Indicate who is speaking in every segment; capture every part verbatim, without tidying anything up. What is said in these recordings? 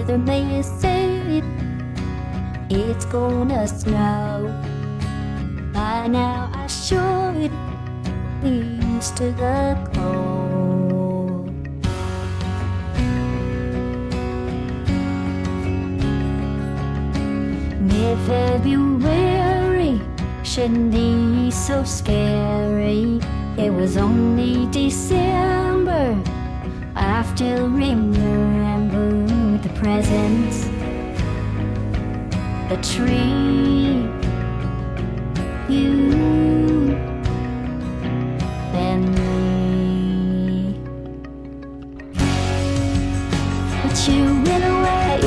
Speaker 1: weather may say it's gonna snow. By now I should be used to the cold. Mid-February shouldn't be so scary. It was only December. I still remember the presents, the tree, you and me. But you went away.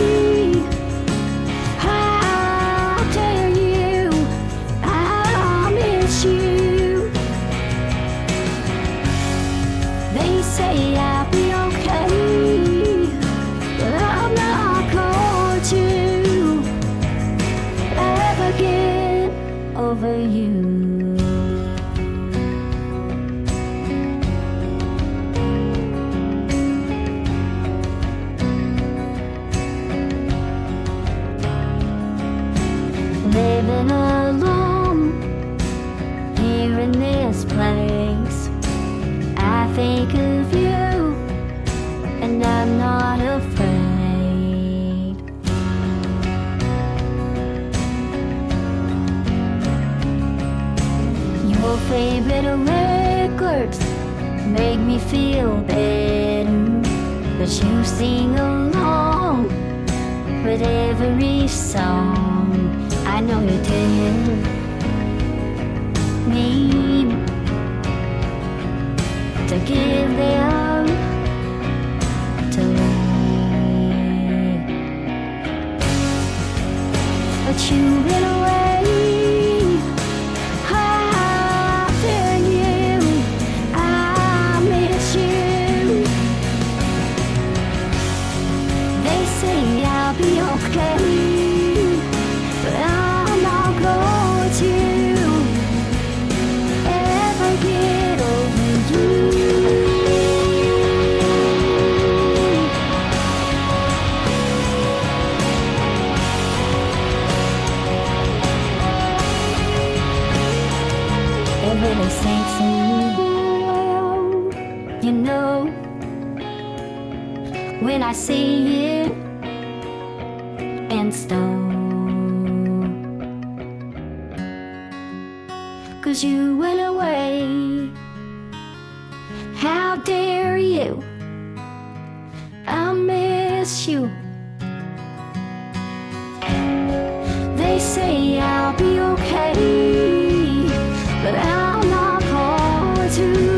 Speaker 1: How dare you? I miss you. They say I'll be okay, but I'm not going to ever get over you. Living alone here in this place, I think of you and I'm not afraid. Your favorite records make me feel better, but you sing along with every song. I know you tell me to give them to me, but you went away. How dare you? I miss you. They say I'll be okay, but I'm not going to ever get over you. It really sinks in, you know, when I see it in stone. 'Cause you went away. How dare you? I miss you. They say I'll be okay, but I'm not going to